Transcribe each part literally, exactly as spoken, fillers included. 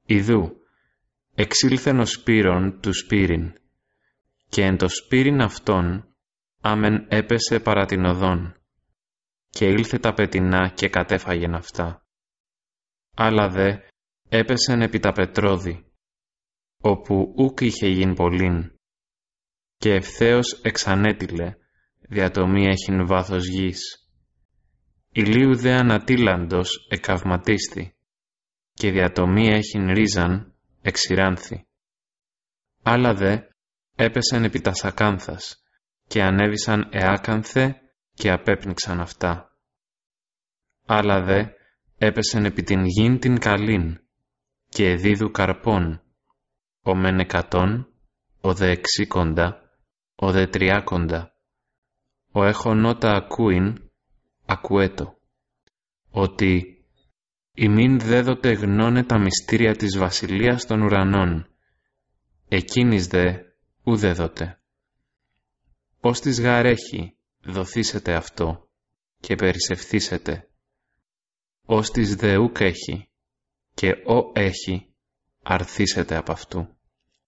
Ιδού, εξήλθεν ο σπύρον του σπύριν, και εν το σπύριν αυτόν, άμεν έπεσε παρά την οδόν, και ήλθε τα πετεινά και κατέφαγεν αυτά. Άλλα δε έπεσεν επί τα πετρώδη, όπου ούκ είχε γιν πολλήν, και ευθέως εξανέτειλε, δια το μη έχειν βάθος γης. Ηλίου δε ανατίλαντος εκαυματίσθη, και δια το μη έχειν ρίζαν εξηράνθη. Άλλα δε έπεσεν επί τα σακάνθας, και ανέβησαν εάκανθε και απέπνιξαν αυτά. Άλλα δε έπεσεν επί την γην την καλήν, και εδίδου καρπών, ο μεν εκατόν, ο δε εξήκοντα, ο δε τριάκοντα. Ο έχων ότα ακούειν, ακουέτο, ότι ημίν δέδοτε γνώνε τα μυστήρια της βασιλείας των ουρανών, εκείνης δε ου δέδοτε. Ως της γάρ έχει, δοθήσετε αυτό, και περισσευθήσετε. Ως της δε ούκ έχει, και ο έχει, αρθήσετε απ' αυτού.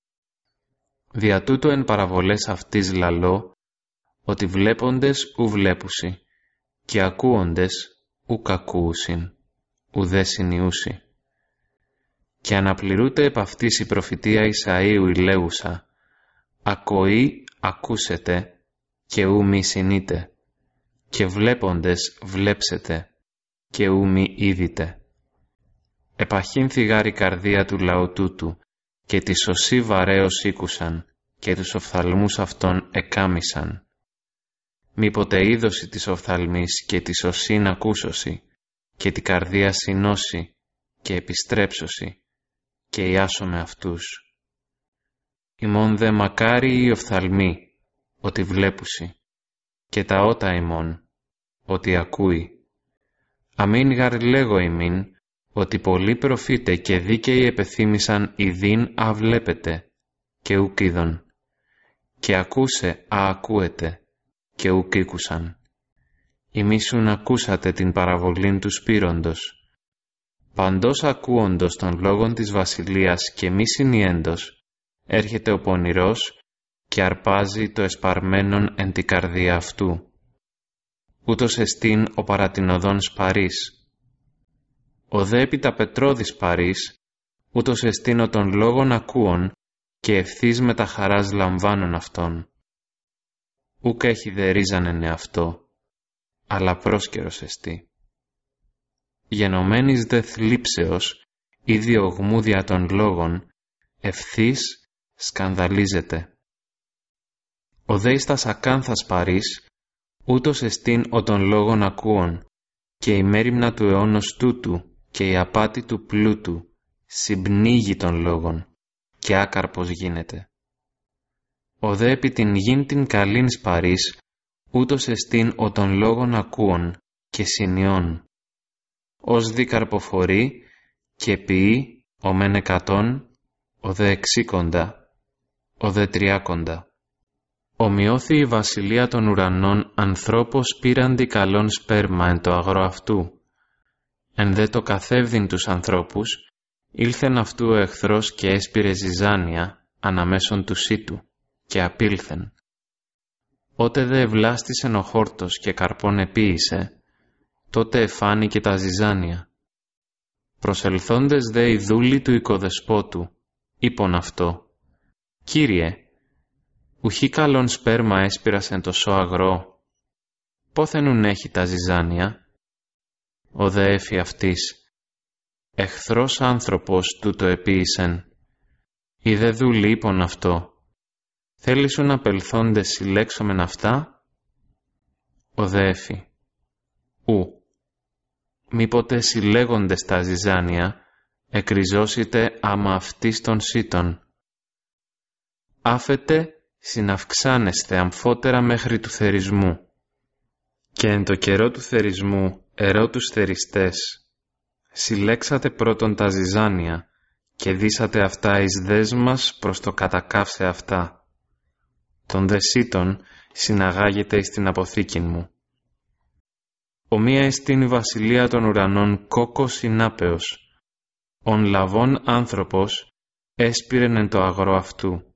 Δια τούτο εν παραβολές αυτής λαλώ, ότι βλέποντες ου βλέπουσι, και ακούοντες ουκ ακούουσιν, ουδέ συνιούσι. Και αναπληρούται επ' αυτής η προφητεία Ισαΐου η λέουσα, ακοή ακούσετε, και ου μη συνείτε, και βλέποντες βλέψετε, και ου μη είδητε. Επαχύνθη γάρ η καρδία του λαού τούτου, και τη σωσή βαρέως ήκουσαν, και τους οφθαλμούς αυτών εκάμισαν. Μήποτε είδωση της οφθαλμής και τη σωσήν ακούσωση, και τη καρδία συνώσει, και επιστρέψωση, και ιάσομαι αυτούς. Ημών δε μακάρι οι οφθαλμοί, ότι βλέπουσι, και τα ότα ημών, ότι ακούει. Αμήν γαρ λέγω ημίν, ότι πολλοί προφήτε και δίκαιοι επεθύμησαν ιδίν α βλέπετε, και ουκ είδον, και ακούσε α ακούετε, και ουκ ήκουσαν. Ημίσουν ακούσατε την παραβολήν του σπύροντος. Παντός ακούοντος των λόγων της βασιλείας και μη συνιέντος, έρχεται ο πονηρός και αρπάζει το εσπαρμένον εν τη καρδία αυτού. Ούτως εστίν ο παρατηνοδόν σπαρής. Ο δε επί τα πετρώδης παρής, ούτως εστίν ο των λόγων ακούων και ευθύς με τα χαράς λαμβάνων αυτών. Ούκ έχει δε ρίζαν αυτό, αλλά πρόσκαιρος εστί. Γενομένης δε θλίψεως, ή διωγμού δια των λόγων, ευθύς σκανδαλίζεται. Ο δε εις τας ακάνθας παρής, ούτως εστίν ο των λόγων ακούων, και η μέριμνα του αιώνος τούτου και η απάτη του πλούτου συμπνίγει των λόγων, και άκαρπος γίνεται. Ο δε επί την γην την καλήν σπαρής, ούτως εστίν ο των λόγων ακούων και συνιών. Ως δι καρποφορεί και ποιεί ο μεν εκατόν, ο δε εξήκοντα, ο δε τριάκοντα. Ομοιώθη η βασιλεία των ουρανών ανθρώπος πήραντι καλόν σπέρμα εν το αγρό αυτού. Εν δε το καθεύδιν τους ανθρώπους, ήλθεν αυτού ο εχθρός και έσπηρε ζυζάνια αναμέσων του σύτου, και απήλθεν. Ότε δε ευλάστησεν ο χόρτος και καρπόν επίησε, τότε εφάνηκε τα ζυζάνια. Προσελθόντες δε οι δούλοι του οικοδεσπότου, είπον αυτό, «Κύριε, ουχή καλόν σπέρμα έσπηρασεν το σώ αγρό, πόθενουν έχει τα ζυζάνια?» Ο δε έφη αυτής, «Εχθρός άνθρωπος τούτο επίησεν». Οι δε δούλοι είπον αυτό, «Θέλησουν απελθόντες συλλέξομεν αυτά?» Ο δε έφη, «Ου, μήποτε συλλέγοντες τα ζυζάνια, εκριζώσετε άμα αυτής των σύτων. Άφετε συναυξάνεστε αμφότερα μέχρι του θερισμού. Και εν το καιρό του θερισμού ερώ τους θεριστές. Συλλέξατε πρώτον τα ζυζάνια και δίσατε αυτά εις δέσμας προς το κατακάυσε αυτά. Των δε σύτων συναγάγετε εις την αποθήκην μου. Ομοία εστίν η βασιλεία των ουρανών κόκκος συνάπεως. ον λαβών άνθρωπος έσπηρεν εν το αγρό αυτού.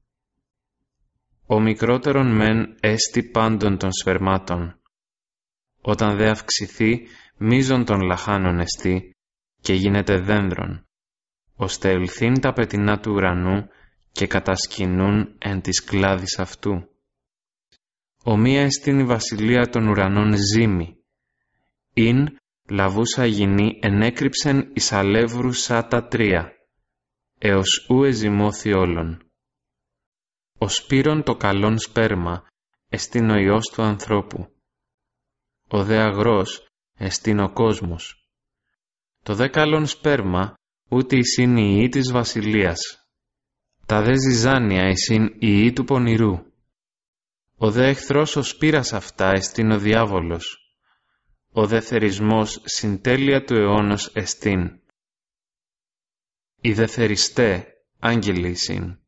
Ο μικρότερον μεν έστι πάντων των σφερμάτων. Όταν δε αυξηθεί, μείζον των λαχάνων εστί και γίνεται δένδρον, ώστε ελθύν τα πετεινά του ουρανού και κατασκηνούν εν της κλάδης αυτού. Ομοία εστίν η βασιλεία των ουρανών ζήμη, ειν λαβούσα γυνή ενέκρυψεν εις αλεύρου σα τα τρία, έως ου εζημώθη όλων. Ο σπύρον το καλόν σπέρμα εστίν ο Υιός του ανθρώπου. Ο δε αγρός εστίν ο κόσμος. Το δε καλόν σπέρμα ούτε εισήν η Υιή της βασιλείας. Τα δε ζυζάνια εισήν η Υιή του πονηρού. Ο δε εχθρός ο σπήρας αυτά εστίν ο διάβολος. Ο δε θερισμός συντέλεια του αιώνος εστίν. Οι δε θεριστέ άγγελοι εισήν.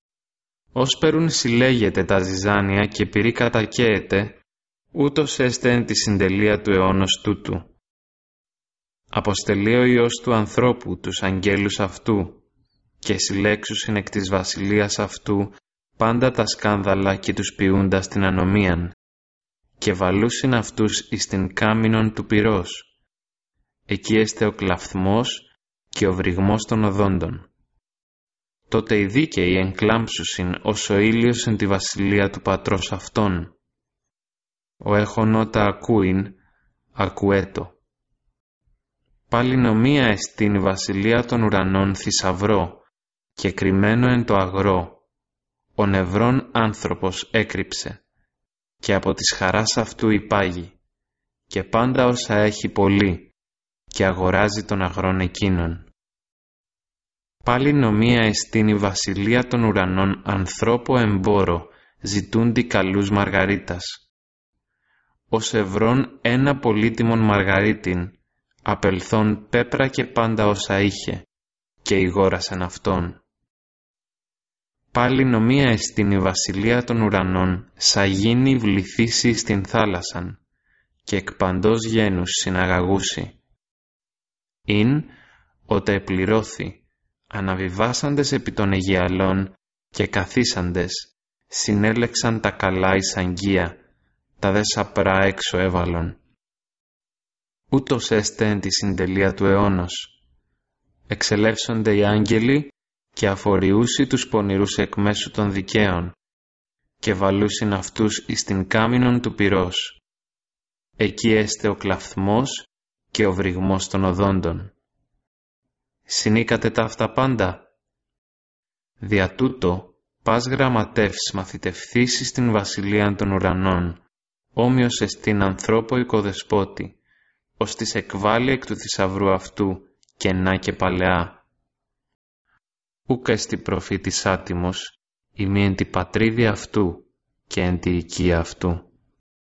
Ως περούν συλλέγεται τα ζυζάνια και πυρή κατακαίεται, ούτως έστε εν τη συντελεία του αιώνος τούτου. Αποστελεί ο Υιός του ανθρώπου τους αγγέλους αυτού και συλλέξουσιν εκ της βασιλείας αυτού πάντα τα σκάνδαλα και τους ποιούντας την ανομίαν και βαλούσιν αυτούς εις την κάμινον του πυρός. Εκεί έστε ο κλαφθμός και ο βρυγμός των οδόντων. Τότε οι δίκαιοι εγκλάμψουσιν ως ο ήλιος εν τη βασιλεία του πατρός αυτών. Ο έχων ότα ακούειν, ακουέτο. Πάλι νομία εστίν η βασιλεία των ουρανών θησαυρό και κρυμμένο εν το αγρό. Ο νευρών άνθρωπος έκρυψε και από της χαράς αυτού υπάγει και πάντα όσα έχει πολύ και αγοράζει τον αγρόν εκείνον. Πάλι νομία εστίν η βασιλεία των ουρανών ανθρώπο εμπόρο ζητούντι καλούς μαργαρίτας. Ως ευρών ένα πολύτιμον μαργαρίτην απελθόν πέπρα και πάντα όσα είχε και ηγόρασαν αυτόν. Πάλι νομία εστίν η βασιλεία των ουρανών σαγίνη βληθήσει στην θάλασσαν και εκ παντός γένους συναγαγούσι. Ειν ότε επληρώθη αναβιβάσαντες επί των Αιγιαλών και καθίσαντες συνέλεξαν τα καλά εις αγγεία, τα δε σαπρά έξω έβαλον. Ούτως έστε εν τη συντελεία του αιώνος. Εξελεύσονται οι άγγελοι και αφοριούσι τους πονηρούς εκ μέσου των δικαίων και βαλούσιν αυτούς εις την κάμινον του πυρός. Εκεί έστε ο κλαφθμός και ο βρυγμός των οδόντων. Συνήκατε τα αυτά πάντα. Δια τούτο, πας γραμματεύς μαθητευθήσεις στην βασιλεία των ουρανών, όμοιος εστίν ανθρώπο οικοδεσπότη, ως της εκβάλλει εκ του θησαυρού αυτού, κενά και παλαιά. Ούκ εστι προφήτης άτιμος, ημί εν τη πατρίδη αυτού και εν τη οικία αυτού.